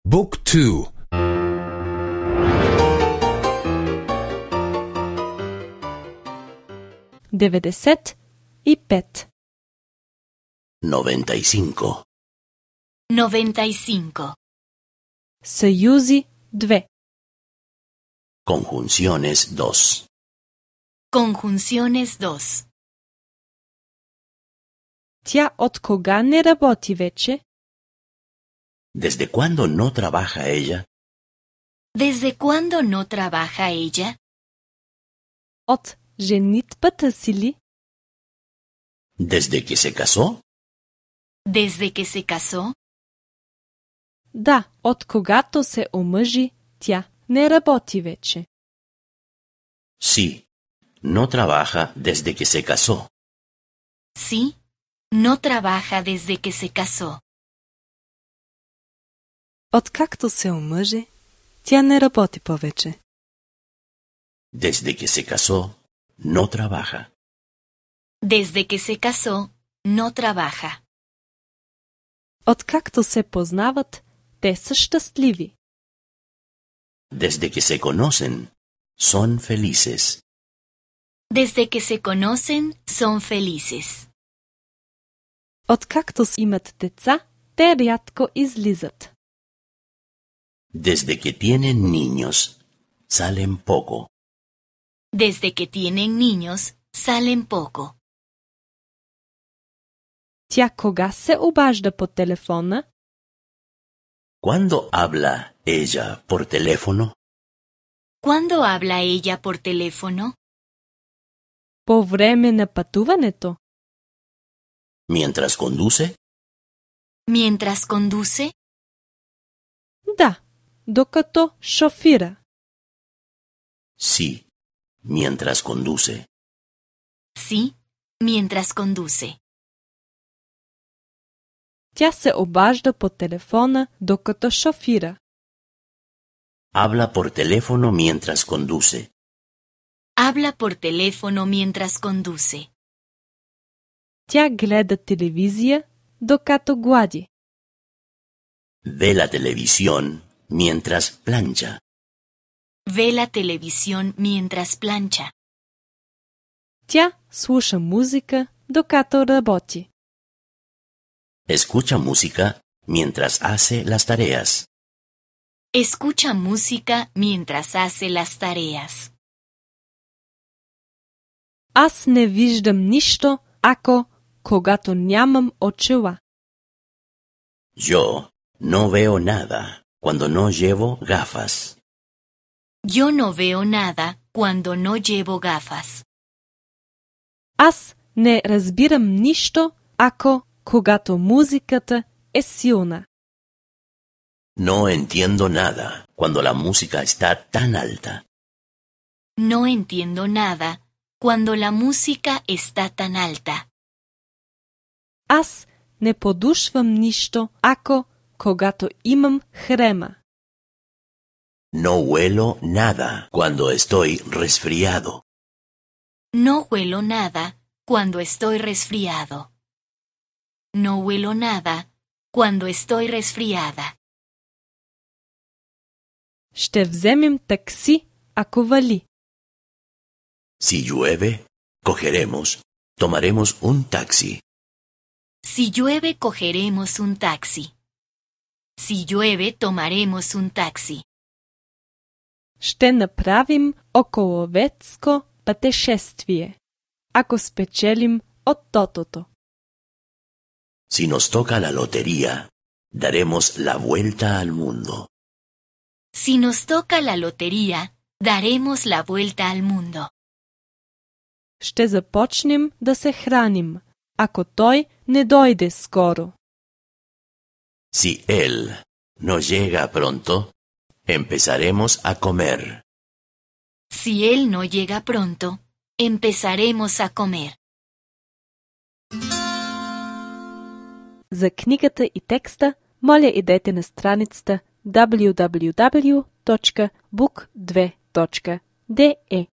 Book 2. 95. 95. 95. Съюзи 2. Conjunciones 2. Conjunciones 2. Тя от кога не работи вече? ¿Desde cuándo no trabaja ella? ¿Desde cuándo no trabaja ella? От женитбата си ли? ¿Desde que se casó? ¿Desde que se casó? Да, от когато се омъжи, тя не работи вече. Sí, no trabaja desde que se casó. Sí, no trabaja desde que se casó. Откакто се омъжи, тя не работи повече. Desde que se casó, no trabaja. Desde que se casó, no trabaja. Откакто се познават, те са щастливи. Desde que se conocen, son felices. Desde que se conocen, son felices. Откакто имат деца, те рядко излизат. Desde que tienen niños, salen poco. Desde que tienen niños, salen poco. Тя кога се обажда по телефона? ¿Cuándo habla ella por teléfono? ¿Cuándo habla ella por teléfono? По време на пътуването? ¿Mientras conduce? ¿Mientras conduce? Да, докато шофира. Sí, mientras conduce. Sí, mientras conduce. Тя се обажда по телефона, докато шофира. Habla por teléfono mientras conduce. Habla por teléfono mientras conduce. Тя гледа телевизия, докато глади. Ve la televisión mientras plancha. Ve la televisión mientras plancha. Тя слуша музика, докато работи. Escucha música mientras hace las tareas. Escucha música mientras hace las tareas. Аз не виждам нищо, когато нямам очила. Yo no veo nada cuando no llevo gafas. Yo no veo nada cuando no llevo gafas. Аз не разбирам нищо, когато музиката е силна. No entiendo nada cuando la música está tan alta. No entiendo nada cuando la música está tan alta. Аз не подушвам нищо, когато имам хрема. No huelo nada cuando estoy resfriado. No huelo nada cuando estoy resfriado. No huelo nada cuando estoy resfriada. Ще вземем такси, ако вали. Si llueve, tomaremos un taxi. Si llueve, cogeremos un taxi. Si llueve, tomaremos un taxi. Ще направим околоветско пътешествие, ако спечелим от тотото. Si nos toca la lotería, daremos la vuelta al mundo. Si nos toca la lotería, daremos la vuelta al mundo. Ще започнем да се храним, ако той не дойде скоро. Si él no llega pronto, empezaremos a comer. Si él no llega pronto, empezaremos a comer. За книгата и текста, моля идете на страницата www.book2.de.